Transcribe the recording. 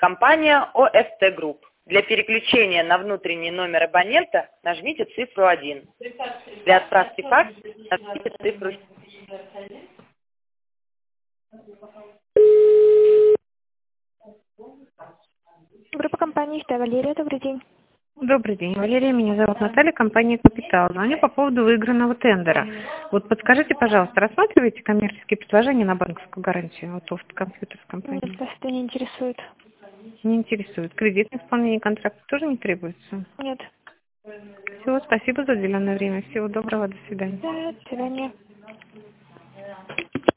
Компания ОСТ Групп. Для переключения на внутренний номер абонента нажмите цифру 1. Для отправки факс нажмите цифру 7. Группа компании «Что, Валерия, добрый день». Добрый день, Валерия, меня зовут Наталья, компания «Капитал». Звоню по поводу выигранного тендера. Вот подскажите, пожалуйста, рассматриваете коммерческие предложения на банковскую гарантию от Офт Компьютер с компанией? Нет, вас это не интересует. Не интересует. Кредитное исполнение контракта тоже не требуется? Нет. Все, спасибо за уделенное время. Всего доброго, до свидания. До свидания.